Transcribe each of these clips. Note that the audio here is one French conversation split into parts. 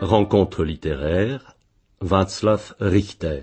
Rencontre littéraire, Václav Richter.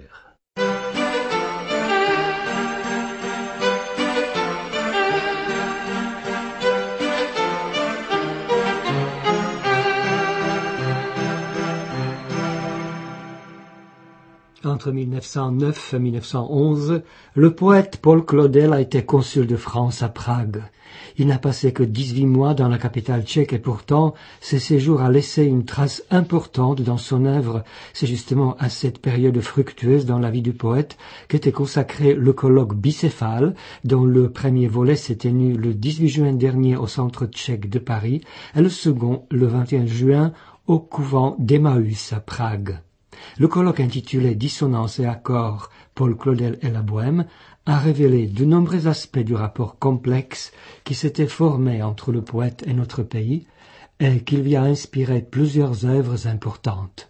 Entre 1909 et 1911, le poète Paul Claudel a été consul de France à Prague. Il n'a passé que 18 mois dans la capitale tchèque et pourtant, ce séjour a laissé une trace importante dans son œuvre. C'est justement à cette période fructueuse dans la vie du poète qu'était consacré le colloque bicéphale, dont le premier volet s'est tenu le 18 juin dernier au centre tchèque de Paris et le second le 21 juin au couvent d'Emmaüs à Prague. Le colloque intitulé Dissonance et accords, Paul Claudel et la Bohème a révélé de nombreux aspects du rapport complexe qui s'était formé entre le poète et notre pays et qui lui a inspiré plusieurs œuvres importantes.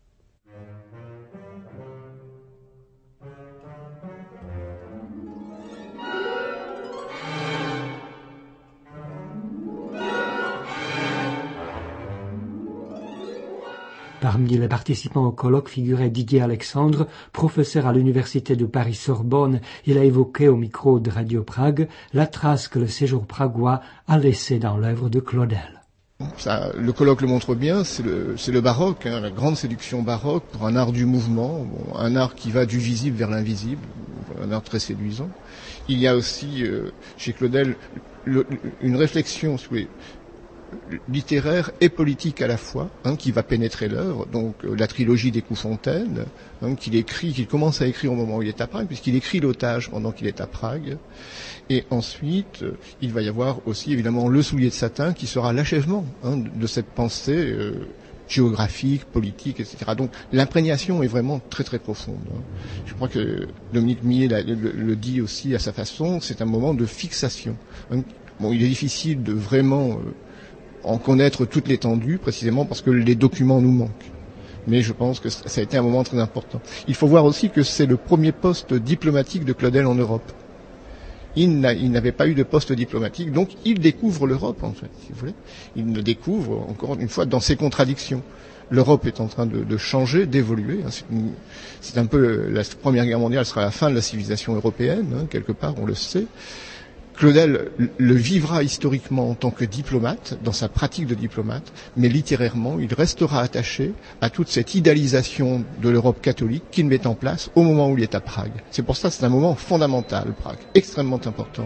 Parmi les participants au colloque figurait Didier Alexandre, professeur à l'université de Paris-Sorbonne. Il a évoqué au micro de Radio Prague la trace que le séjour pragois a laissée dans l'œuvre de Claudel. Ça, le colloque le montre bien, c'est le baroque, la grande séduction baroque pour un art du mouvement, un art qui va du visible vers l'invisible, un art très séduisant. Il y a aussi chez Claudel une réflexion sur littéraire et politique à la fois, qui va pénétrer l'œuvre, donc la trilogie des Coups-Fontaine, qu'il commence à écrire au moment où il est à Prague, puisqu'il écrit l'otage pendant qu'il est à Prague, et ensuite il va y avoir aussi évidemment le soulier de satin qui sera l'achèvement de cette pensée géographique, politique, etc. Donc l'imprégnation est vraiment très très profonde. Je crois que Dominique Millet le dit aussi à sa façon, c'est un moment de fixation. Il est difficile de vraiment en connaître toute l'étendue, précisément parce que les documents nous manquent. Mais je pense que ça a été un moment très important. Il faut voir aussi que c'est le premier poste diplomatique de Claudel en Europe. Il n'avait pas eu de poste diplomatique, donc il découvre l'Europe, en fait, si vous voulez. Il le découvre, encore une fois, dans ses contradictions. L'Europe est en train de changer, d'évoluer. C'est un peu, la Première Guerre mondiale sera la fin de la civilisation européenne, quelque part, on le sait. Claudel le vivra historiquement en tant que diplomate, dans sa pratique de diplomate, mais littérairement, il restera attaché à toute cette idéalisation de l'Europe catholique qu'il met en place au moment où il est à Prague. C'est pour ça que c'est un moment fondamental, Prague, extrêmement important.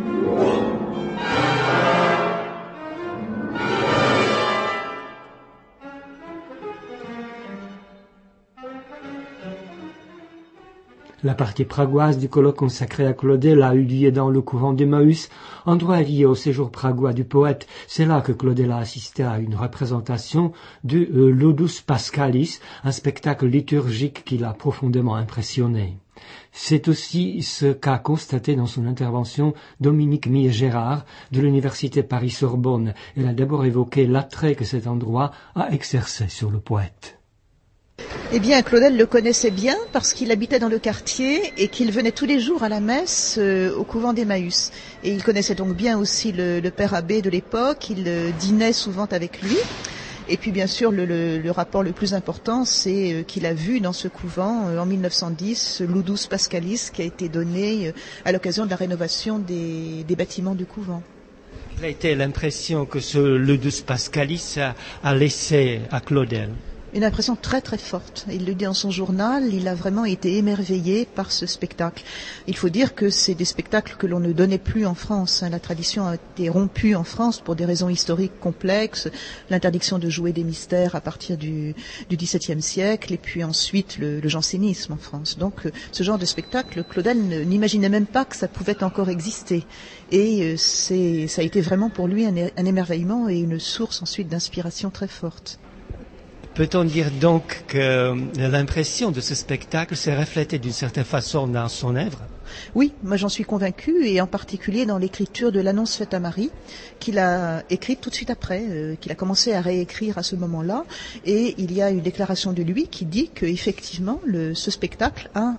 La partie pragoise du colloque consacré à Claudel a eu lieu dans le couvent d'Emmaüs, endroit lié au séjour pragois du poète. C'est là que Claudel a assisté à une représentation du Ludus Pascalis, un spectacle liturgique qui l'a profondément impressionné. C'est aussi ce qu'a constaté dans son intervention Dominique Millet-Gérard de l'université Paris-Sorbonne. Elle a d'abord évoqué l'attrait que cet endroit a exercé sur le poète. Eh bien, Claudel le connaissait bien parce qu'il habitait dans le quartier et qu'il venait tous les jours à la messe au couvent d'Emmaüs. Et il connaissait donc bien aussi le père abbé de l'époque, il dînait souvent avec lui. Et puis bien sûr, le rapport le plus important, c'est qu'il a vu dans ce couvent, en 1910, ce Ludus Pascalis qui a été donné à l'occasion de la rénovation des bâtiments du couvent. Quelle a été l'impression que ce Ludus Pascalis a laissé à Claudel ? Une impression très très forte. Il le dit dans son journal, il a vraiment été émerveillé par ce spectacle. Il faut dire que c'est des spectacles que l'on ne donnait plus en France. La tradition a été rompue en France pour des raisons historiques complexes, l'interdiction de jouer des mystères à partir du XVIIe siècle, et puis ensuite le jansénisme en France. Donc ce genre de spectacle, Claudel n'imaginait même pas que ça pouvait encore exister. Et ça a été vraiment pour lui un émerveillement et une source ensuite d'inspiration très forte. Peut-on dire donc que l'impression de ce spectacle s'est reflétée d'une certaine façon dans son œuvre ? Oui, moi j'en suis convaincue, et en particulier dans l'écriture de l'Annonce faite à Marie, qu'il a écrite tout de suite après, qu'il a commencé à réécrire à ce moment-là, et il y a une déclaration de lui qui dit qu'effectivement ce spectacle a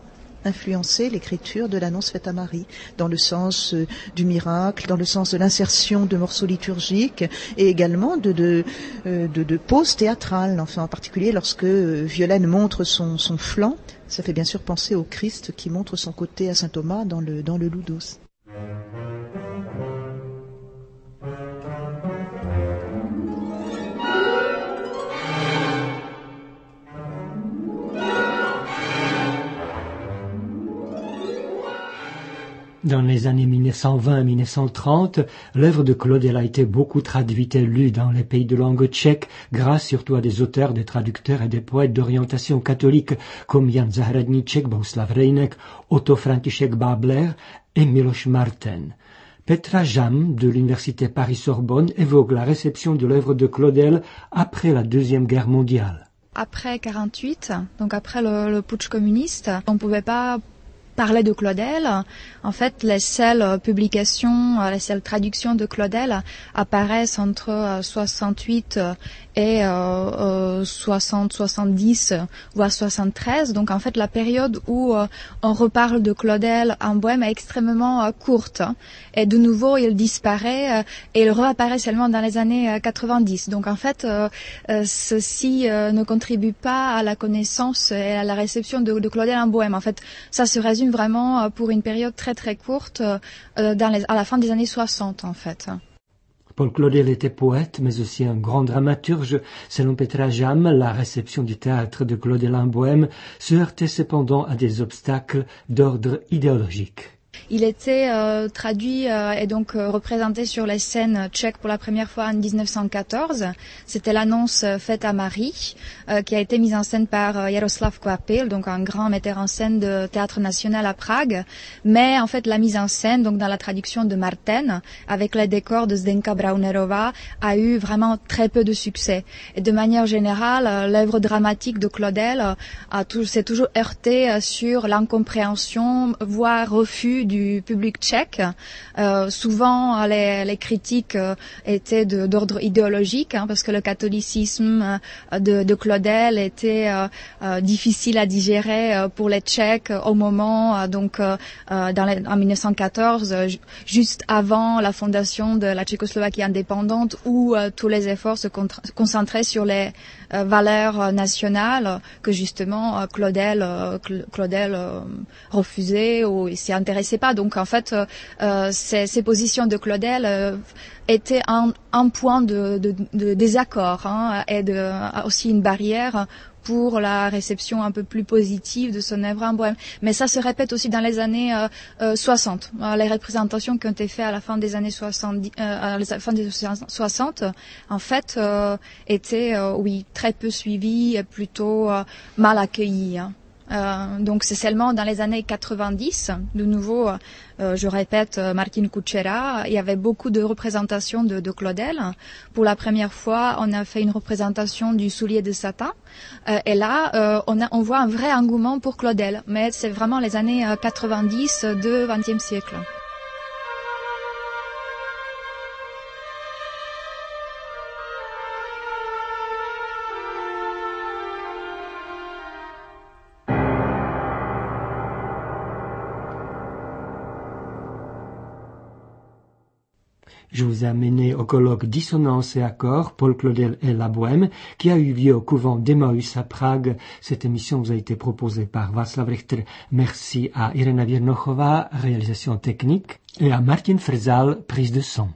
influencé l'écriture de l'annonce faite à Marie, dans le sens du miracle, dans le sens de l'insertion de morceaux liturgiques et également de pauses théâtrales, enfin en particulier lorsque Violaine montre son flanc, ça fait bien sûr penser au Christ qui montre son côté à saint Thomas dans le Ludus. Dans les années 1920-1930, l'œuvre de Claudel a été beaucoup traduite et lue dans les pays de langue tchèque, grâce surtout à des auteurs, des traducteurs et des poètes d'orientation catholique comme Jan Zahradníček, Bohuslav Rejnek, Otto František Bábler et Miloš Marten. Petra Jam, de l'université Paris-Sorbonne, évoque la réception de l'œuvre de Claudel après la Deuxième Guerre mondiale. Après 1948, donc après le putsch communiste, on ne pouvait pas parler de Claudel. En fait, les seules publications, les seules traductions de Claudel apparaissent entre 68 et 70, voire 73. Donc en fait, la période où on reparle de Claudel en Bohème est extrêmement courte. Et de nouveau, il disparaît et il réapparaît seulement dans les années 90. Donc en fait, ceci ne contribue pas à la connaissance et à la réception de Claudel en Bohème. En fait, ça se résume vraiment pour une période très très courte à la fin des années 60 en fait. Paul Claudel était poète, mais aussi un grand dramaturge. Selon Petra Jam, la réception du théâtre de Claudel en Bohème se heurtait cependant à des obstacles d'ordre idéologique. Il était traduit et donc représenté sur les scènes tchèques pour la première fois en 1914. C'était l'annonce faite à Marie, qui a été mise en scène par Jaroslav Kvapil, donc un grand metteur en scène de théâtre national à Prague. Mais en fait, la mise en scène, donc dans la traduction de Marten, avec les décors de Zdenka Braunerova, a eu vraiment très peu de succès. Et de manière générale, l'œuvre dramatique de Claudel s'est toujours heurtée sur l'incompréhension, voire refus du public tchèque. Souvent, les critiques étaient d'ordre idéologique, parce que le catholicisme de Claudel était difficile à digérer pour les Tchèques au moment, en 1914, juste avant la fondation de la Tchécoslovaquie indépendante, où tous les efforts se concentraient sur les valeurs nationales que justement Claudel refusait ou s'y intéressait pas. Donc en fait, ces positions de Claudel étaient un point de désaccord et aussi une barrière pour la réception un peu plus positive de son œuvre en Bohème. Mais ça se répète aussi dans les années 60. Les représentations qui ont été faites à la fin des années 60, en fait, étaient, très peu suivies et plutôt mal accueillies. Donc c'est seulement dans les années 90, de nouveau, je répète, Martin Kučera, il y avait beaucoup de représentations de Claudel. Pour la première fois, on a fait une représentation du soulier de Satan. Et là, on voit un vrai engouement pour Claudel. Mais c'est vraiment les années 90 du XXe siècle. Je vous ai amené au colloque Dissonance et accords, Paul Claudel et la Bohème, qui a eu lieu au couvent d'Emmaüs à Prague. Cette émission vous a été proposée par Václav Richter. Merci à Irena Virnochová, réalisation technique, et à Martin Frzal, prise de son.